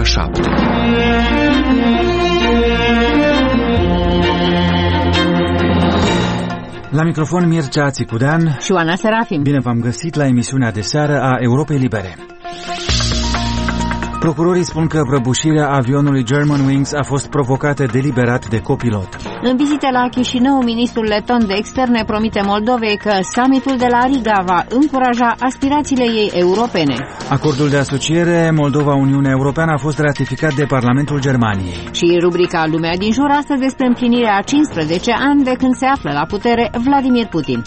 ora 7. La microfon Mircea Țicudean și Oana Serafim. Bine v-am găsit la emisiunea de seară a Europei Libere. Procurorii spun că prăbușirea avionului Germanwings a fost provocată deliberat de copilot. În vizite la Chișinău, ministrul leton de externe promite Moldovei că summitul de la Riga va încuraja aspirațiile ei europene. Acordul de asociere Moldova-Uniunea Europeană a fost ratificat de Parlamentul Germaniei. Și rubrica Lumea din jur astăzi despre împlinirea a 15 ani de când se află la putere Vladimir Putin.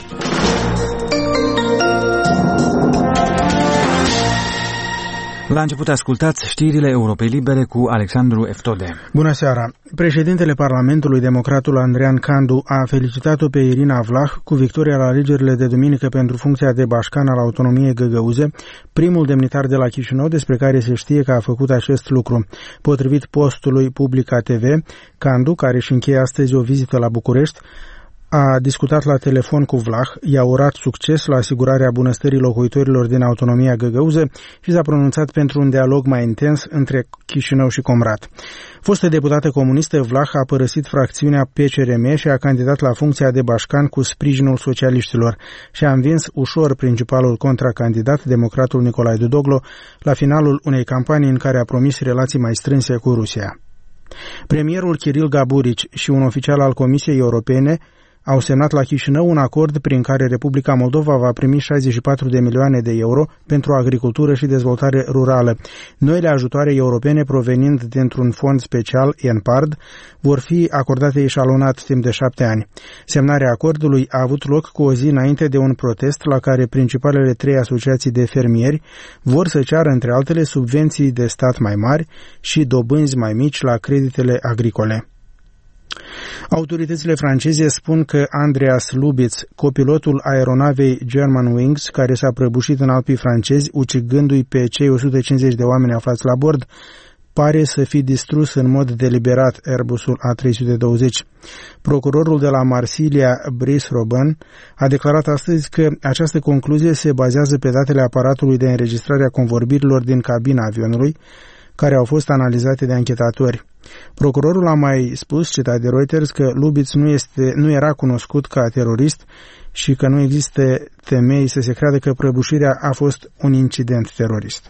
La început ascultați știrile Europei Libere cu Alexandru Eftode. Bună seara! Președintele Parlamentului, democratul Andrean Candu, a felicitat-o pe Irina Vlah cu victoria la alegerile de duminică pentru funcția de bașcan al autonomiei găgăuze, primul demnitar de la Chișinău despre care se știe că a făcut acest lucru. Potrivit postului Publica TV, Candu, care își încheie astăzi o vizită la București, a discutat la telefon cu Vlah, i-a urat succes la asigurarea bunăstării locuitorilor din autonomia găgăuză și s-a pronunțat pentru un dialog mai intens între Chișinău și Comrat. Fostă deputată comunistă, Vlah a părăsit fracțiunea PCRM și a candidat la funcția de bașcan cu sprijinul socialiștilor și a învins ușor principalul contracandidat, democratul Nicolae Dudoglu, la finalul unei campanii în care a promis relații mai strânse cu Rusia. Premierul Kiril Gaburici și un oficial al Comisiei Europene au semnat la Chișinău un acord prin care Republica Moldova va primi 64 de milioane de euro pentru agricultură și dezvoltare rurală. Noile ajutoare europene provenind dintr-un fond special, ENPARD, vor fi acordate eșalonat timp de 7 ani. Semnarea acordului a avut loc cu o zi înainte de un protest la care principalele 3 asociații de fermieri vor să ceară, între altele, subvenții de stat mai mari și dobânzi mai mici la creditele agricole. Autoritățile franceze spun că Andreas Lubitz, copilotul aeronavei Germanwings, care s-a prăbușit în Alpii francezi, ucigându-i pe cei 150 de oameni aflați la bord, pare să fi distrus în mod deliberat Airbusul A320. Procurorul de la Marsilia, Brice Robin, a declarat astăzi că această concluzie se bazează pe datele aparatului de înregistrare a convorbirilor din cabina avionului, care au fost analizate de anchetatori. Procurorul a mai spus, citat de Reuters, că Lubitz nu era cunoscut ca terorist și că nu există temei să se creadă că prăbușirea a fost un incident terorist.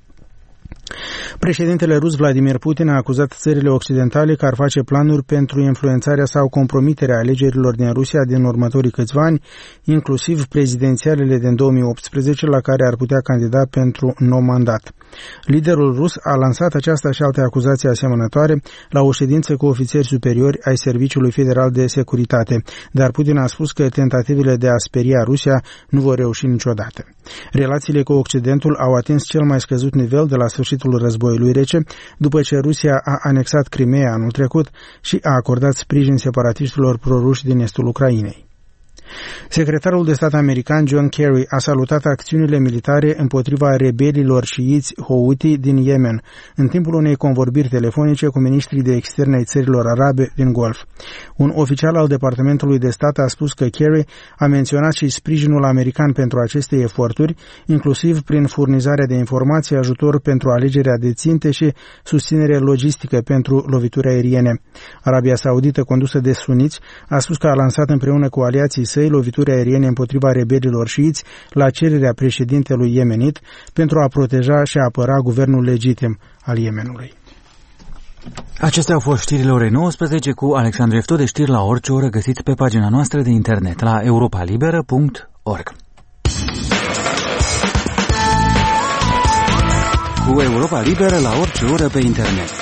Președintele rus Vladimir Putin a acuzat țările occidentale că ar face planuri pentru influențarea sau compromiterea alegerilor din Rusia din următorii câțiva ani, inclusiv prezidențialele din 2018, la care ar putea candida pentru nou mandat. Liderul rus a lansat aceasta și alte acuzații asemănătoare la o ședință cu ofițeri superiori ai Serviciului Federal de Securitate, dar Putin a spus că tentativele de a speria Rusia nu vor reuși niciodată. Relațiile cu Occidentul au atins cel mai scăzut nivel de la sfârșitul războiului rece, după ce Rusia a anexat Crimea anul trecut și a acordat sprijin separatiștilor proruși din estul Ucrainei. Secretarul de stat american John Kerry a salutat acțiunile militare împotriva rebelilor șiiți Houthi din Yemen, în timpul unei convorbiri telefonice cu ministrii de externe ai țărilor arabe din Golf. Un oficial al Departamentului de Stat a spus că Kerry a menționat și sprijinul american pentru aceste eforturi, inclusiv prin furnizarea de informații, ajutor pentru alegerea de ținte și susținere logistică pentru lovituri aeriene. Arabia Saudită, condusă de suniți, a spus că a lansat împreună cu aliații săi lovituri aeriene împotriva rebelilor șiiți la cererea președintelui yemenit pentru a proteja și a apăra guvernul legitim al Yemenului. Acestea au fost știrile orei 19 cu Alexandru Eftode. Știri la orice oră găsiți pe pagina noastră de internet la europalibera.org. Cu Europa Liberă la orice oră pe internet.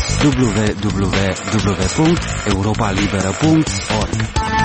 www.europalibera.org.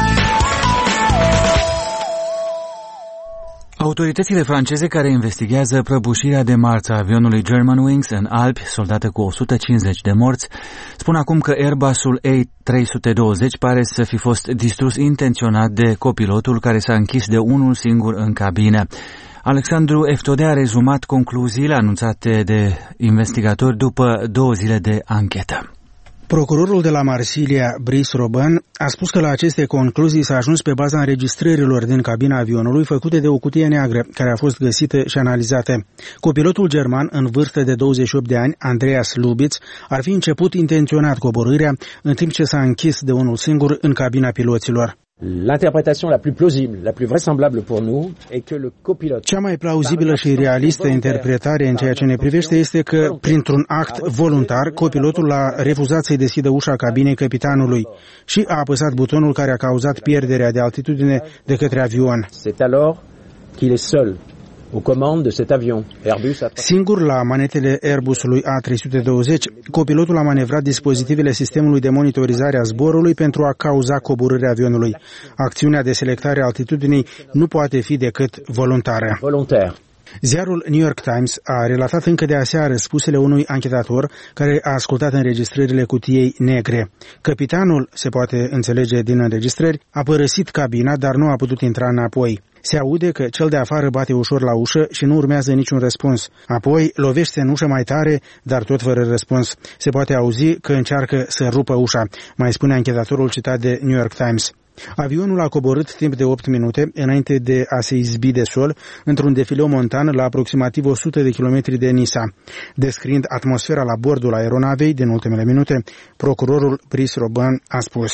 Autoritățile franceze care investigează prăbușirea de marți a avionului Germanwings în Alpi, soldată cu 150 de morți, spun acum că Airbusul A320 pare să fi fost distrus intenționat de copilotul care s-a închis de unul singur în cabină. Alexandru Eftode a rezumat concluziile anunțate de investigatori după 2 zile de anchetă. Procurorul de la Marsilia, Brice Robin, a spus că la aceste concluzii s-a ajuns pe baza înregistrărilor din cabina avionului făcute de o cutie neagră, care a fost găsită și analizată. Copilotul german, în vârstă de 28 de ani, Andreas Lubitz, ar fi început intenționat coborârea, în timp ce s-a închis de unul singur în cabina piloților. L'interprétation la plus plausible, la plus vraisemblable pour nous est que le copilote. Cea mai plauzibilă și realistă interpretare în ceea ce ne privește este că, printr-un act voluntar, copilotul a refuzat să-i deschidă ușa cabinei capitanului și a apăsat butonul care a cauzat pierderea de altitudine de către avion. C'est alors qu'il est seul aux commandes de cet avion. Airbus a... Singur la manetele Airbusului A320, copilotul a manevrat dispozitivele sistemului de monitorizare a zborului pentru a cauza coborârea avionului. Acțiunea de selectare a altitudinii nu poate fi decât voluntară. Volontaire. Ziarul New York Times a relatat încă de aseară spusele unui anchetator care a ascultat înregistrările cutiei negre. Capitanul, se poate înțelege din înregistrări, a părăsit cabina, dar nu a putut intra înapoi. Se aude că cel de afară bate ușor la ușă și nu urmează niciun răspuns. Apoi lovește în ușă mai tare, dar tot fără răspuns. Se poate auzi că încearcă să rupă ușa, mai spune anchetatorul citat de New York Times. Avionul a coborât timp de 8 minute înainte de a se izbi de sol într-un defileu montan la aproximativ 100 de kilometri de Nisa. Descriind atmosfera la bordul aeronavei din ultimele minute, procurorul Brice Robin a spus: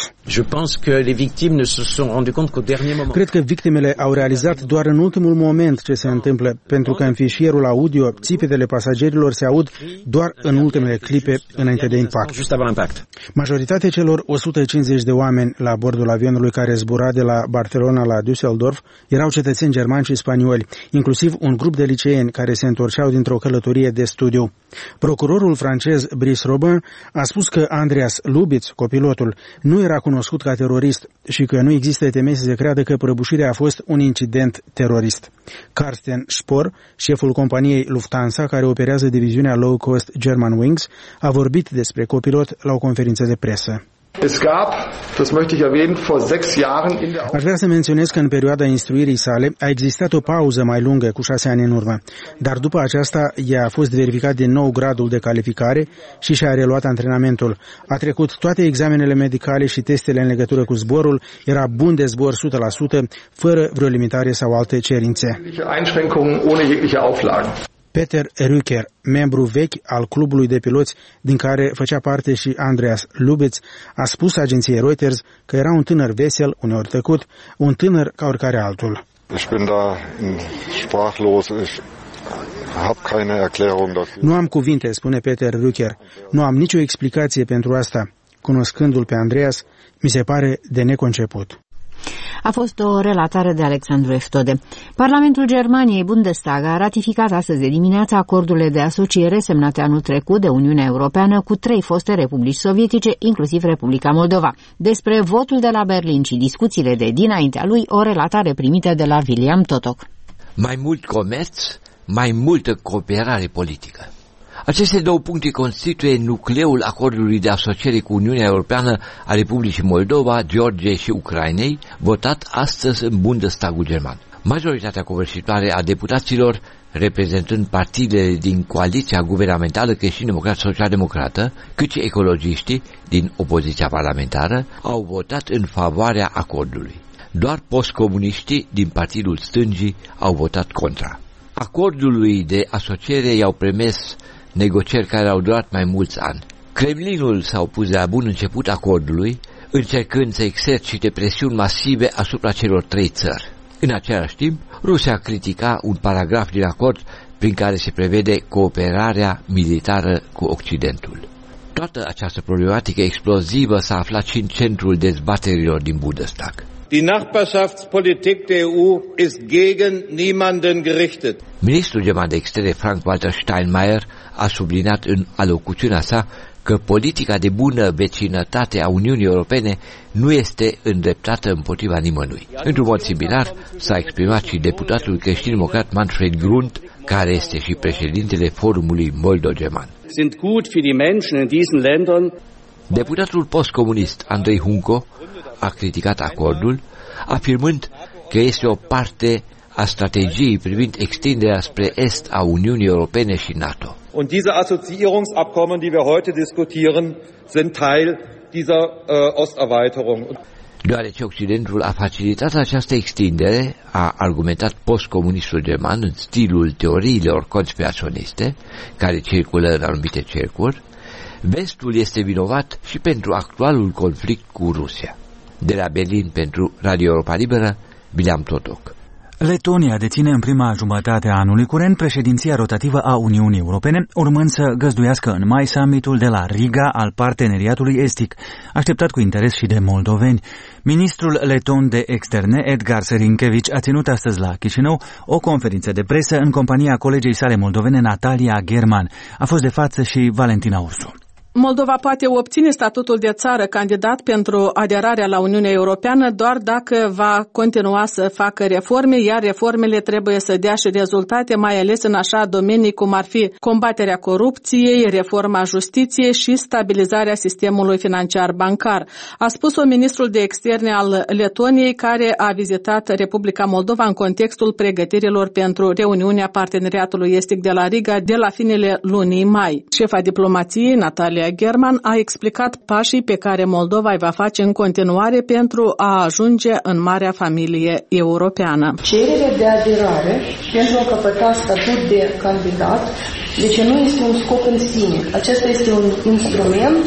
Cred că victimele au realizat doar în ultimul moment ce se întâmplă, pentru că în fișierul audio țipetele pasagerilor se aud doar în ultimele clipe înainte de impact. Majoritatea celor 150 de oameni la bordul avionului care zbura de la Barcelona la Düsseldorf erau cetățeni germani și spanioli, inclusiv un grup de liceeni care se întorceau dintr-o călătorie de studiu. Procurorul francez Brice Robin a spus că Andreas Lubitz, copilotul, nu era cunoscut ca terorist și că nu există temei să se creadă că prăbușirea a fost un incident terorist. Carsten Spohr, șeful companiei Lufthansa, care operează diviziunea low-cost Germanwings, a vorbit despre copilot la o conferință de presă. Aș vrea să menționez că în perioada instruirii sale a existat o pauză mai lungă cu 6 ani în urmă, dar după aceasta ea a fost verificat din nou gradul de calificare și și-a reluat antrenamentul. A trecut toate examenele medicale și testele în legătură cu zborul, era bun de zbor 100%, fără vreo limitare sau alte cerințe. Peter Rücker, membru vechi al clubului de piloți din care făcea parte și Andreas Lubitz, a spus agenției Reuters că era un tânăr vesel, uneori tăcut, un tânăr ca oricare altul. Nu am cuvinte, spune Peter Rücker. Nu am nicio explicație pentru asta. Cunoscându-l pe Andreas, mi se pare de neconceput. A fost o relatare de Alexandru Eftode. Parlamentul Germaniei, Bundestag, a ratificat astăzi dimineața acordurile de asociere semnate anul trecut de Uniunea Europeană cu 3 foste republici sovietice, inclusiv Republica Moldova. Despre votul de la Berlin și discuțiile de dinaintea lui, o relatare primită de la William Totok. Mai mult comerț, mai multă cooperare politică. Aceste două puncte constituie nucleul acordului de asociere cu Uniunea Europeană a Republicii Moldova, Georgiei și Ucrainei, votat astăzi în Bundestagul german. Majoritatea covârșitoare a deputaților, reprezentând partidele din coaliția guvernamentală creștin-democrat social-democrată, cât și ecologiștii din opoziția parlamentară, au votat în favoarea acordului. Doar postcomuniștii din partidul stângii au votat contra. Acordului de asociere i-au permis negocieri care au durat mai mulți ani. Kremlinul s-a opus de la bun început acordului, încercând să exercite presiuni masive asupra celor 3 țări. În același timp, Rusia critica un paragraf din acord prin care se prevede cooperarea militară cu Occidentul. Toată această problematică explozivă s-a aflat și în centrul dezbaterilor din Bundestag. Die Nachbarschaftspolitik der EU ist gegen niemanden gerichtet. Ministrul german de externe Frank-Walter Steinmeier a subliniat în alocuțiunea sa că politica de bună vecinătate a Uniunii Europene nu este îndreptată împotriva nimănui. Într-un mod similar s-a exprimat și deputatul creștin-democrat Manfred Grund, care este și președintele Forumului Moldo-German. Deputatul postcomunist Andrei Hunko a criticat acordul, afirmând că este o parte a strategiei privind extinderea spre est a Uniunii Europene și NATO. Und diese Assoziierungsabkommen, die wir heute diskutieren, sind Teil dieser Osterweiterung. Deoarece Occidentul a facilitat această extindere, a argumentat postcomunistul german în stilul teoriilor conspiraționiste, care circulă în anumite cercuri, Vestul este vinovat și pentru actualul conflict cu Rusia. De la Berlin pentru Radio Europa Liberă, Bileam Totoc. Letonia deține în prima jumătate a anului curent președinția rotativă a Uniunii Europene, urmând să găzduiască în mai summitul de la Riga al Parteneriatului Estic, așteptat cu interes și de moldoveni. Ministrul leton de externe, Edgars Rinkēvič, a ținut astăzi la Chișinău o conferință de presă în compania colegei sale moldovene, Natalia German. A fost de față și Valentina Ursu. Moldova poate obține statutul de țară candidat pentru aderarea la Uniunea Europeană doar dacă va continua să facă reforme, iar reformele trebuie să dea și rezultate, mai ales în așa domenii cum ar fi combaterea corupției, reforma justiției și stabilizarea sistemului financiar bancar. A spus-o ministrul de externe al Letoniei, care a vizitat Republica Moldova în contextul pregătirilor pentru reuniunea Parteneriatului Estic de la Riga de la finele lunii mai. Șefa diplomației, Natalia German, a explicat pașii pe care Moldova îi va face în continuare pentru a ajunge în marea familie europeană. Cererea de aderare pentru a căpăta statut de candidat, deci nu este un scop în sine. Acesta este un instrument,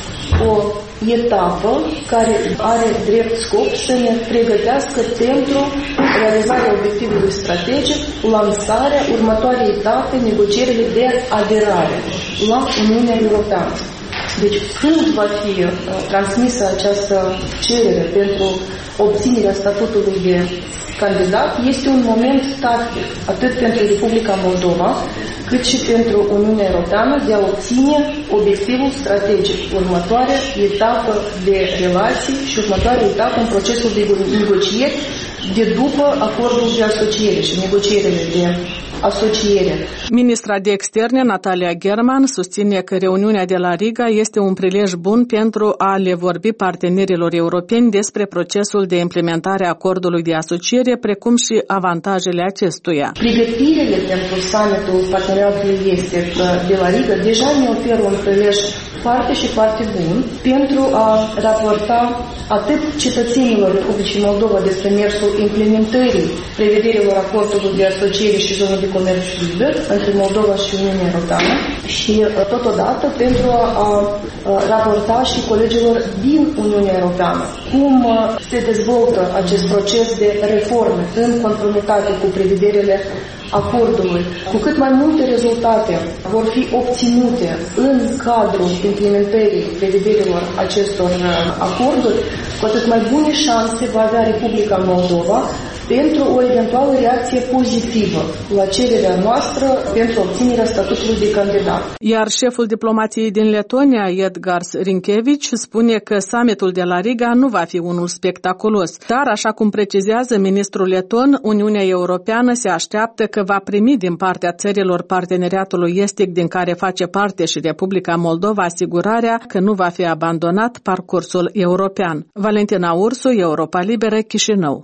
o etapă care are drept scop să ne pregătească pentru realizarea obiectivului strategic, lansarea următoarei etape, negocierile de aderare la Uniunea Europeană. Deci când va fi transmisă această cerere pentru obținerea statutului de candidat, este un moment tactic, atât pentru Republica Moldova, cât și pentru Uniunea Europeană, de a obține obiectivul strategic, următoarea etapă de relații și următoarea etapă în procesul de negocieri de după acordul de asociere și negocierile de asociere. Ministra de externe, Natalia German, susține că reuniunea de la Riga este un prilej bun pentru a le vorbi partenerilor europeni despre procesul de implementare a acordului de asociere, precum și avantajele acestuia. Pregătirile pentru summitul Parteneriatului Estic de la Riga deja ne oferă un prilej foarte și foarte bun pentru a raporta atât cetățenilor Republicii Moldova despre mersul implementării prevederilor acordului de asociere și zonă de comerț liber între Moldova și Uniunea Europeană și totodată pentru a raporta și colegilor din Uniunea Europeană cum se dezvoltă acest proces de reforme în conformitate cu prevederile acordului. Cu cât mai multe rezultate vor fi obținute în cadrul implementării prevederilor acestor acorduri, cu atât mai bune șanse va avea Republica Moldova pentru o eventuală reacție pozitivă la cererea noastră pentru obținerea statutului de candidat. Iar șeful diplomației din Letonia, Edgars Rinkēvič, spune că summitul de la Riga nu va fi unul spectaculos, dar, așa cum precizează ministrul leton, Uniunea Europeană se așteaptă că va primi din partea țărilor Parteneriatului Estic din care face parte și Republica Moldova asigurarea că nu va fi abandonat parcursul european. Valentina Ursu, Europa Liberă, Chișinău.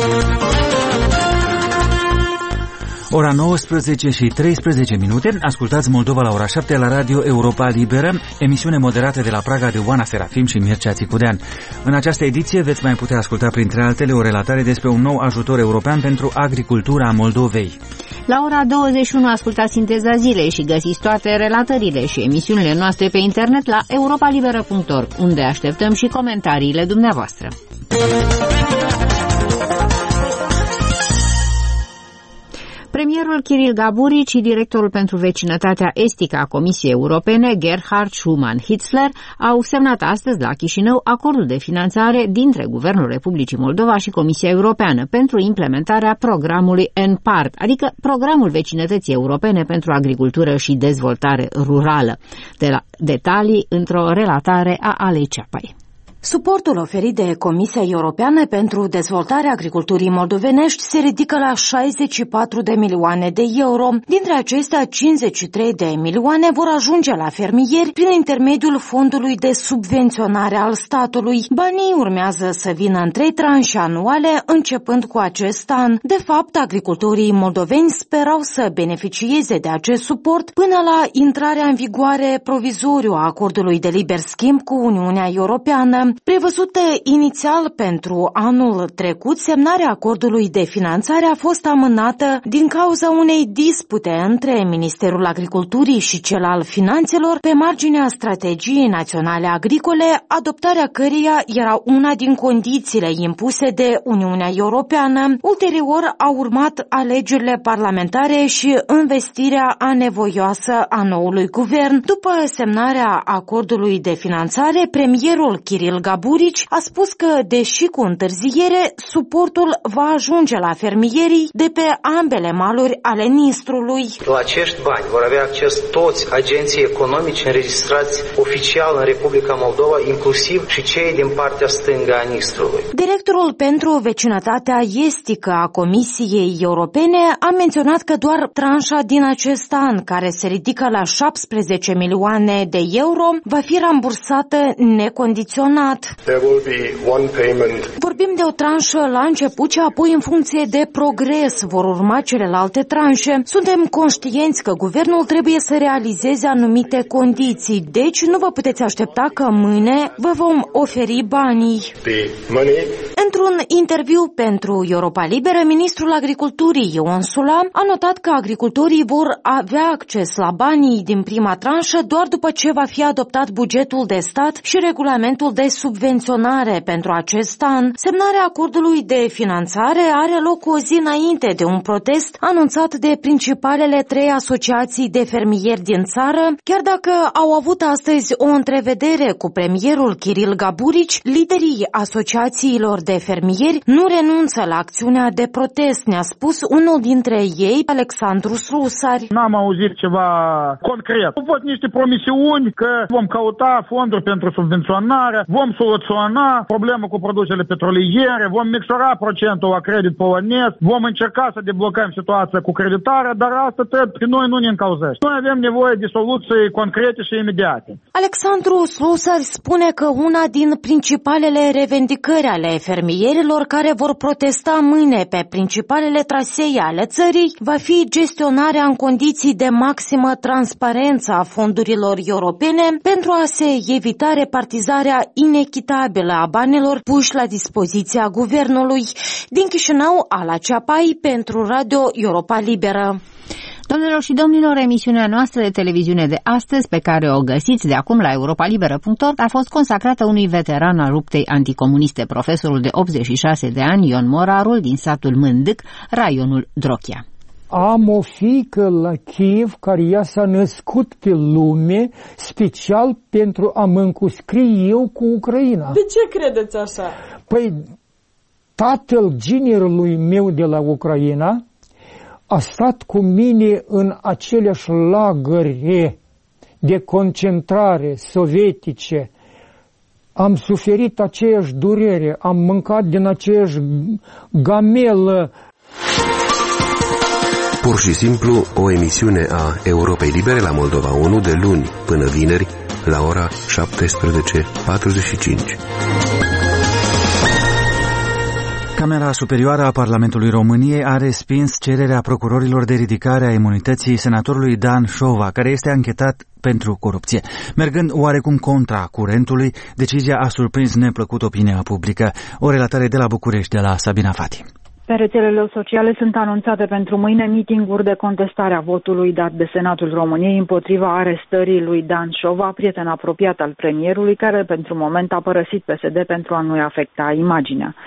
Ora 19 și 13 minute, ascultați Moldova la ora 7 la Radio Europa Liberă, emisiune moderată de la Praga de Oana Serafim și Mircea Țicudean. În această ediție veți mai putea asculta, printre altele, o relatare despre un nou ajutor european pentru agricultura Moldovei. La ora 21 ascultați Sinteza Zilei și găsiți toate relatările și emisiunile noastre pe internet la europalibera.org, unde așteptăm și comentariile dumneavoastră. Premierul Kiril Gaburic și directorul pentru vecinătatea estică a Comisiei Europene, Gerhard Schumann-Hitzler, au semnat astăzi la Chișinău acordul de finanțare dintre Guvernul Republicii Moldova și Comisia Europeană pentru implementarea programului NPART, adică Programul Vecinătății Europene pentru Agricultură și Dezvoltare Rurală. De la detalii într-o relatare a Alei Ceapai. Suportul oferit de Comisia Europeană pentru dezvoltarea agriculturii moldovenești se ridică la 64 de milioane de euro. Dintre acestea, 53 de milioane vor ajunge la fermieri prin intermediul fondului de subvenționare al statului. Banii urmează să vină în 3 tranșe anuale, începând cu acest an. De fapt, agricultorii moldoveni sperau să beneficieze de acest suport până la intrarea în vigoare provizoriu a acordului de liber schimb cu Uniunea Europeană. Prevăzută inițial pentru anul trecut, semnarea acordului de finanțare a fost amânată din cauza unei dispute între Ministerul Agriculturii și cel al Finanțelor pe marginea strategiei naționale agricole, adoptarea căreia era una din condițiile impuse de Uniunea Europeană. Ulterior au urmat alegerile parlamentare și investirea anevoioasă a noului guvern. După semnarea acordului de finanțare, premierul Kiril Gaburici a spus că, deși cu întârziere, suportul va ajunge la fermierii de pe ambele maluri ale Nistrului. La acești bani vor avea acces toți agenții economici înregistrați oficial în Republica Moldova, inclusiv și cei din partea stângă a Nistrului. Directorul pentru vecinătatea estică a Comisiei Europene a menționat că doar tranșa din acest an, care se ridică la 17 milioane de euro, va fi rambursată necondiționat. Vorbim de o tranșă la început și apoi în funcție de progres vor urma celelalte tranșe. Suntem conștienți că guvernul trebuie să realizeze anumite condiții, deci nu vă puteți aștepta că mâine vă vom oferi banii. Într-un interviu pentru Europa Liberă, ministrul agriculturii Ion Sula a notat că agricultorii vor avea acces la banii din prima tranșă doar după ce va fi adoptat bugetul de stat și regulamentul de subvenționare pentru acest an. Semnarea acordului de finanțare are loc o zi înainte de un protest anunțat de principalele 3 asociații de fermieri din țară. Chiar dacă au avut astăzi o întrevedere cu premierul Kiril Gaburici, liderii asociațiilor de fermieri nu renunță la acțiunea de protest, ne-a spus unul dintre ei, Alexandru Slusari. N-am auzit ceva concret. Au fost niște promisiuni că vom căuta fonduri pentru subvenționare, vom soluționa problema cu produsele petroliere, vom micșora procentul la credit polonez, vom încerca să deblocăm situația cu creditarea, dar asta trebuie pe noi nu ne încauzește. Noi avem nevoie de soluții concrete și imediate. Alexandru Slusari spune că una din principalele revendicări ale fermierilor care vor protesta mâine pe principalele trasee ale țării va fi gestionarea în condiții de maximă transparență a fondurilor europene pentru a se evita repartizarea inechitabilă a banilor puși la dispoziția guvernului. Din Chișinău, Ala Ceapai pentru Radio Europa Liberă. Doamnelor și domnilor, emisiunea noastră de televiziune de astăzi, pe care o găsiți de acum la europalibera.org, a fost consacrată unui veteran al luptei anticomuniste, profesorul de 86 de ani, Ion Morarul, din satul Mândâc, raionul Drochia. Am o fiică la Kiev care ea s-a născut pe lume special pentru a mă încuscri eu cu Ucraina. De ce credeți așa? Păi tatăl generalului meu de la Ucraina a stat cu mine în aceleași lagăre de concentrare sovietice. Am suferit aceeași durere, am mâncat din aceeași gamelă. Pur și simplu, o emisiune a Europei Libere la Moldova 1 de luni până vineri la ora 17:45. Camera Superioară a Parlamentului României a respins cererea procurorilor de ridicare a imunității senatorului Dan Șova, care este anchetat pentru corupție. Mergând oarecum contra curentului, decizia a surprins neplăcut opinia publică. O relatare de la București de la Sabina Fati. Pe rețelele sociale sunt anunțate pentru mâine mitinguri de contestare a votului dat de Senatul României împotriva arestării lui Dan Șova, prieten apropiat al premierului, care pentru moment a părăsit PSD pentru a nu-i afecta imaginea.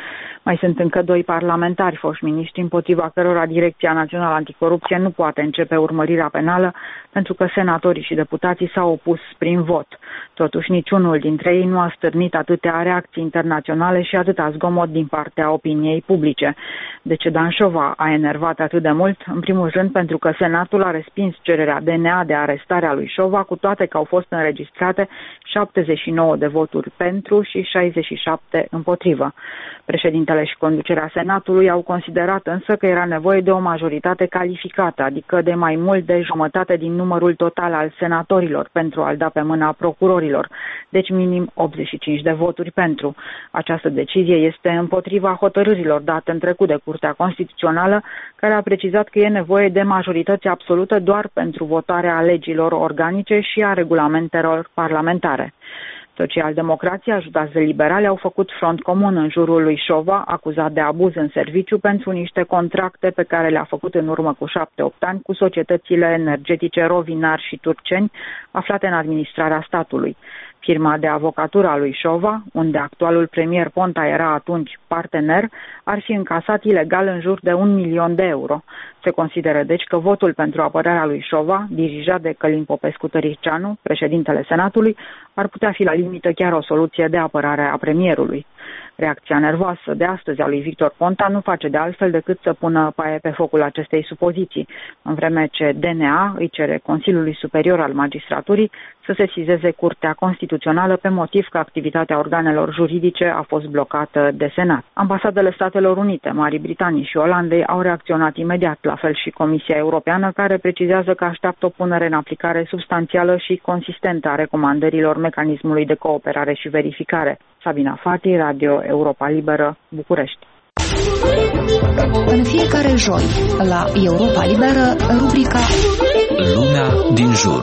Mai sunt încă 2 parlamentari foști miniștri împotriva cărora Direcția Națională Anticorupție nu poate începe urmărirea penală pentru că senatorii și deputații s-au opus prin vot. Totuși, niciunul dintre ei nu a stârnit atâtea reacții internaționale și atâta zgomot din partea opiniei publice. De ce Danșova a enervat atât de mult? În primul rând pentru că Senatul a respins cererea DNA de arestare a lui Șova, cu toate că au fost înregistrate 79 de voturi pentru și 67 împotrivă. Președintele și conducerea Senatului au considerat însă că era nevoie de o majoritate calificată, adică de mai mult de jumătate din numărul total al senatorilor pentru a-l da pe mâna procurorilor, deci minim 85 de voturi pentru. Această decizie este împotriva hotărârilor date în trecut de Curtea Constituțională, care a precizat că e nevoie de majoritate absolută doar pentru votarea legilor organice și a regulamentelor parlamentare. Socialdemocrații, ajutați de liberali, au făcut front comun în jurul lui Șova, acuzat de abuz în serviciu pentru niște contracte pe care le-a făcut în urmă cu 7-8 ani cu societățile energetice Rovinar și Turceni, aflate în administrarea statului. Firma de avocatură a lui Șova, unde actualul premier Ponta era atunci partener, ar fi încasat ilegal în jur de 1 milion de euro. Se consideră deci că votul pentru apărarea lui Șova, dirijat de Călin Popescu-Tăricianu, președintele Senatului, ar putea fi la limită chiar o soluție de apărare a premierului. Reacția nervoasă de astăzi a lui Victor Ponta nu face de altfel decât să pună paie pe focul acestei supoziții, în vreme ce DNA îi cere Consiliului Superior al Magistraturii să sesizeze Curtea Constituțională pe motiv că activitatea organelor juridice a fost blocată de Senat. Ambasadele Statelor Unite, Marii Britanii și Olandei au reacționat imediat, la fel și Comisia Europeană, care precizează că așteaptă o punere în aplicare substanțială și consistentă a recomandărilor mecanismului de cooperare și verificare. Sabina Fati, Radio Europa Liberă, București. În fiecare joi, la Europa Liberă, rubrica Lumea din jur.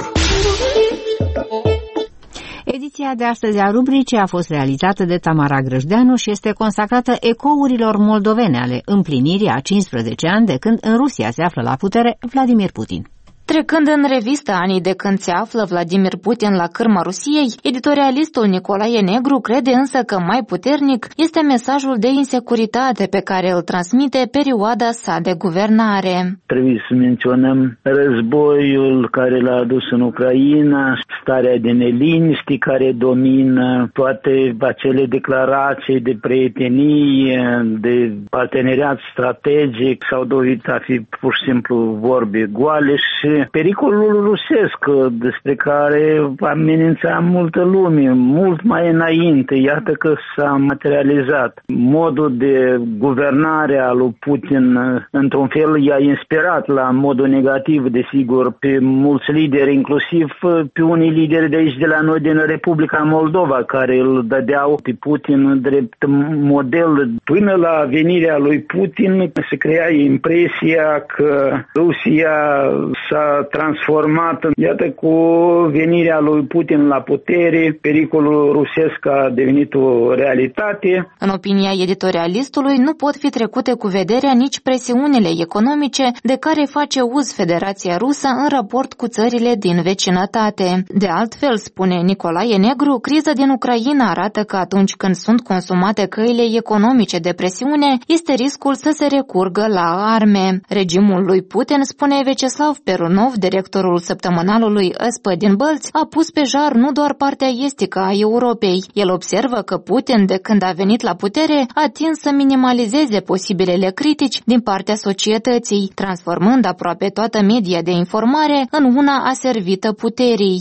Ediția de astăzi a rubricii a fost realizată de Tamara Grăjdeanu și este consacrată ecourilor moldovene ale împlinirii a 15 ani de când în Rusia se află la putere Vladimir Putin. Trecând în revistă anii de când se află Vladimir Putin la cârma Rusiei, editorialistul Nicolae Negru crede însă că mai puternic este mesajul de insecuritate pe care îl transmite perioada sa de guvernare. Trebuie să menționăm războiul care l-a adus în Ucraina, starea de neliniște care domină, toate acele declarații de prietenie, de parteneriat strategic s-au dovedit a fi pur și simplu vorbe goale și pericolul rusesc despre care amenința multă lume, mult mai înainte, iată că s-a materializat. Modul de guvernare a lui Putin, într-un fel, i-a inspirat la modul negativ, desigur, pe mulți lideri, inclusiv pe unii lideri de aici, de la noi, din Republica Moldova, care îl dădeau pe Putin drept model. Până la venirea lui Putin se crea impresia că Rusia s-a transformat, iată, cu venirea lui Putin la putere, pericolul rusesc a devenit o realitate. În opinia editorialistului, nu pot fi trecute cu vederea nici presiunile economice de care face uz Federația Rusă în raport cu țările din vecinătate. De altfel, spune Nicolae Negru, criza din Ucraina arată că atunci când sunt consumate căile economice de presiune, este riscul să se recurgă la arme. Regimul lui Putin, spune Vyacheslav Perunov, directorul săptămânalului Ăspă din Bălți, a pus pe jar nu doar partea estică a Europei. El observă că Putin, de când a venit la putere, a tins să minimalizeze posibilele critici din partea societății, transformând aproape toată media de informare în una aservită puterii.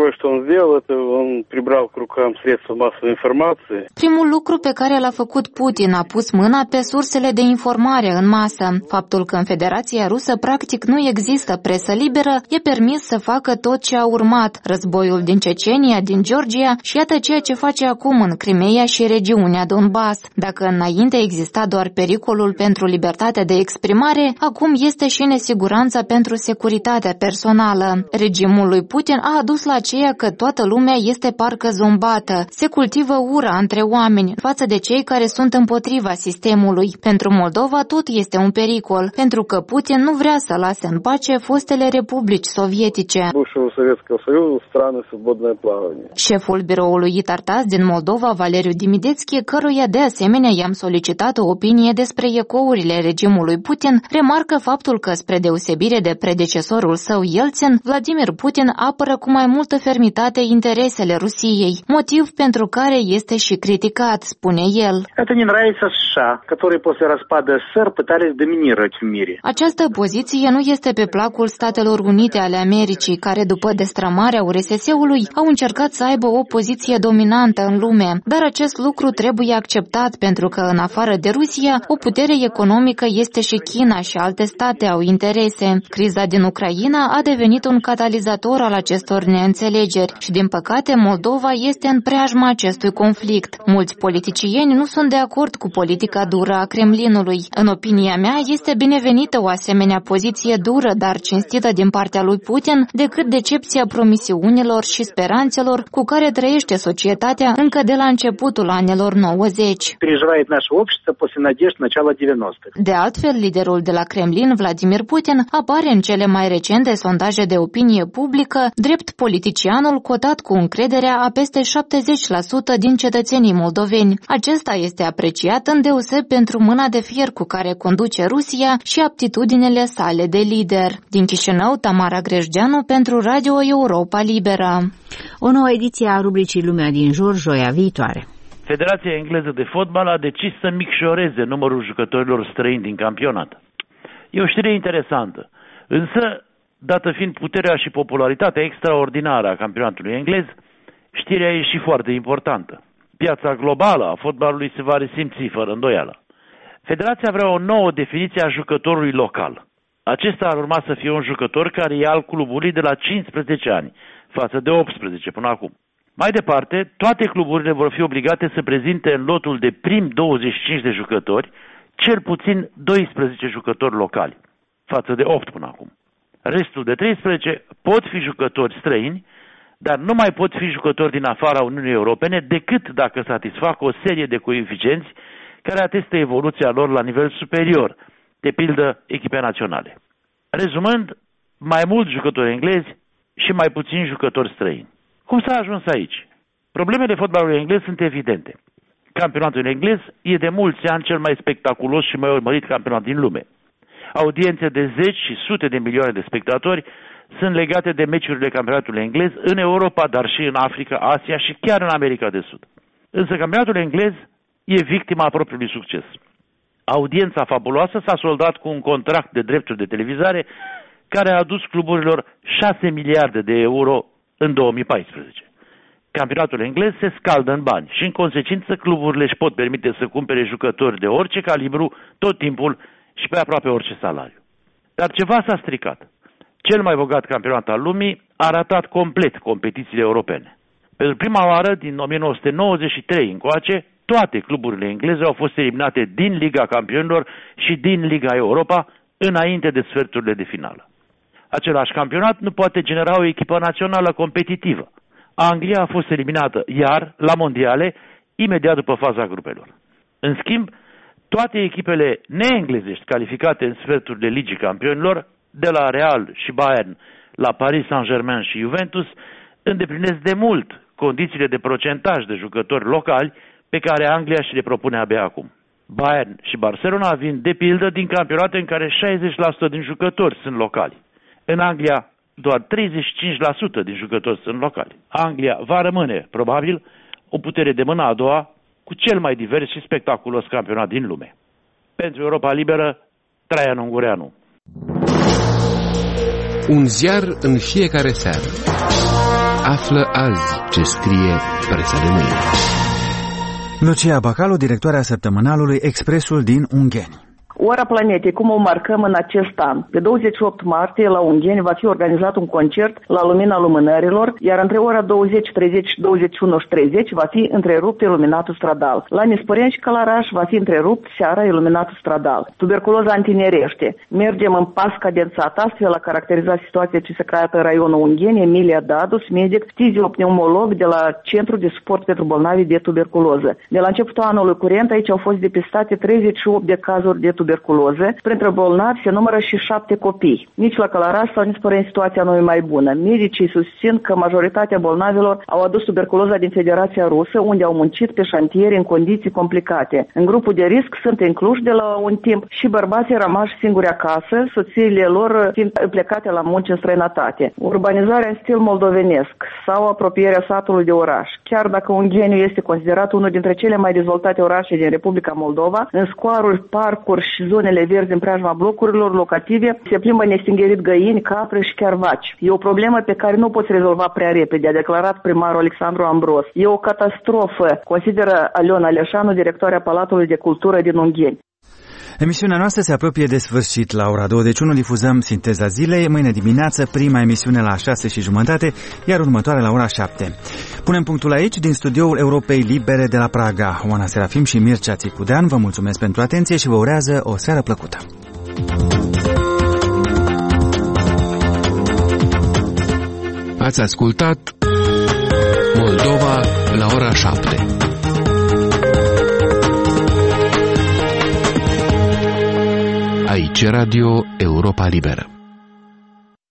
Primul lucru pe care l-a făcut Putin a pus mâna pe sursele de informare în masă. Faptul că în Federația Rusă practic nu există presă liberă e permis să facă tot ce a urmat, războiul din Cecenia, din Georgia și iată ceea ce face acum în Crimeea și regiunea Donbass. Dacă înainte exista doar pericolul pentru libertatea de exprimare, acum este și nesiguranța pentru securitatea personală. Regimul lui Putin a adus la aceea că toată lumea este parcă zombată. Se cultivă ura între oameni față de cei care sunt împotriva sistemului. Pentru Moldova tot este un pericol, pentru că Putin nu vrea să lase în pace fostele republici sovietice. Șeful biroului Itartas din Moldova, Valeriu Dimidețchi, căruia de asemenea i-am solicitat o opinie despre ecourile regimului Putin, remarcă faptul că, spre deosebire de predecesorul său Yeltsin, Vladimir Putin apără cu mai multă fermitate interesele Rusiei, motiv pentru care este și criticat, spune el. Această poziție nu este pe placul Statelor Unite ale Americii, care după destrămarea URSS-ului au încercat să aibă o poziție dominantă în lume, dar acest lucru trebuie acceptat pentru că în afară de Rusia, o putere economică este și China și alte state au interese. Criza din Ucraina a devenit un catalizator al acestor neînțelegeri și din păcate Moldova este în preajma acestui conflict. Mulți politicieni nu sunt de acord cu politica dură a Kremlinului. În opinia mea, este binevenită o asemenea poziție dură, dar cinstită din partea lui Putin, decât decepția promisiunilor și speranțelor cu care trăiește societatea încă de la începutul anilor 90. De altfel, liderul de la Kremlin, Vladimir Putin, apare în cele mai recente sondaje de opinie publică drept politicianul cotat cu încrederea a peste 70% din cetățenii moldoveni. Acesta este apreciat îndeoseb pentru mâna de fier cu care conduce Rusia și aptitudinile sale de lider. Din Chișinău, Tamara Grejdeanu pentru Radio Europa Liberă. O nouă ediție a rubricii Lumea din Jur, joia viitoare. Federația Engleză de Fotbal a decis să micșoreze numărul jucătorilor străini din campionat. E o știre interesantă, însă, dată fiind puterea și popularitatea extraordinară a campionatului englez, știrea e și foarte importantă. Piața globală a fotbalului se va resimți fără îndoială. Federația vrea o nouă definiție a jucătorului local. Acesta ar urma să fie un jucător care e al clubului de la 15 ani, față de 18 până acum. Mai departe, toate cluburile vor fi obligate să prezinte în lotul de prim 25 de jucători cel puțin 12 jucători locali, față de 8 până acum. Restul de 13 pot fi jucători străini, dar nu mai pot fi jucători din afara Uniunii Europene decât dacă satisfac o serie de coeficienți care atestă evoluția lor la nivel superior, de pildă echipe naționale. Rezumând, mai mulți jucători englezi și mai puțini jucători străini. Cum s-a ajuns aici? Problemele fotbalului englez sunt evidente. Campionatul englez e de mulți ani cel mai spectaculos și mai urmărit campionat din lume. Audiențe de zeci și sute de milioane de spectatori sunt legate de meciurile campionatului englez în Europa, dar și în Africa, Asia și chiar în America de Sud. Însă campionatul englez e victima propriului succes. Audiența fabuloasă s-a soldat cu un contract de drepturi de televizare care a adus cluburilor 6 miliarde de euro în 2014. Campionatul englez se scaldă în bani și, în consecință, cluburile își pot permite să cumpere jucători de orice calibru, tot timpul și pe aproape orice salariu. Dar ceva s-a stricat. Cel mai bogat campionat al lumii a ratat complet competițiile europene. Pentru prima oară, din 1993 încoace, toate cluburile engleze au fost eliminate din Liga Campionilor și din Liga Europa înainte de sferturile de finală. Același campionat nu poate genera o echipă națională competitivă. Anglia a fost eliminată iar la mondiale imediat după faza grupelor. În schimb, toate echipele neenglezești calificate în sferturile Ligii Campionilor, de la Real și Bayern la Paris Saint-Germain și Juventus, îndeplinesc de mult condițiile de procentaj de jucători locali pe care Anglia și le propune abia acum. Bayern și Barcelona vin de pildă din campionate în care 60% din jucători sunt locali. În Anglia, doar 35% din jucători sunt locali. Anglia va rămâne, probabil, o putere de mâna a doua cu cel mai divers și spectaculos campionat din lume. Pentru Europa Liberă, Traian Ungureanu. Un ziar în fiecare seară. Află azi ce scrie presa de mâine. Lucia Bacalu, directoarea săptămânalului Expresul din Ungheni. Ora Planetei, cum o marcăm în acest an? Pe 28 martie, la Ungheni, va fi organizat un concert la Lumina Lumânărilor, iar între ora 20:30 și 21:30 va fi întrerupt iluminatul stradal. La Nisporeni și Călăraș va fi întrerupt seara iluminatul stradal. Tuberculoza întinerește. Mergem în pas cadențat, astfel a caracterizat situația ce se creată în raionul Ungheni Emilia Dadus, medic, fiziopneumolog de la Centrul de Suport pentru Bolnavi de Tuberculoză. De la începutul anului curent, aici au fost depistate 38 de cazuri de tuberculoză. tuberculoză. Printre bolnavi se numără și 7 copii. Nici la Călăraș sau nici Păreni situația nu e mai bună. Medicii susțin că majoritatea bolnavilor au adus tuberculoza din Federația Rusă, unde au muncit pe șantiere în condiții complicate. În grupul de risc sunt incluși de la un timp și bărbații rămași singuri acasă, soțiile lor fiind plecate la munci în străinătate. Urbanizarea în stil moldovenesc sau apropierea satului de oraș. Chiar dacă Ungheniu este considerat unul dintre cele mai dezvoltate orașe din Republica Moldova, în scoaruri, parcuri și zonele verzi în preajma blocurilor locative se plimbă nestingerit găini, capre și chiar vaci. E o problemă pe care nu poți rezolva prea repede, a declarat primarul Alexandru Ambros. E o catastrofă, consideră Aliona Leșanu, directoarea Palatului de Cultură din Ungheni. Emisiunea noastră se apropie de sfârșit. La ora 21 difuzăm Sinteza Zilei, mâine dimineață prima emisiune la 6:30, iar următoarea la ora 7. Punem punctul aici din studioul Europei Libere de la Praga. Oana Serafim și Mircea Țicudean vă mulțumesc pentru atenție și vă urează o seară plăcută. Ați ascultat Moldova la ora 7. Aici Radio Europa Liberă.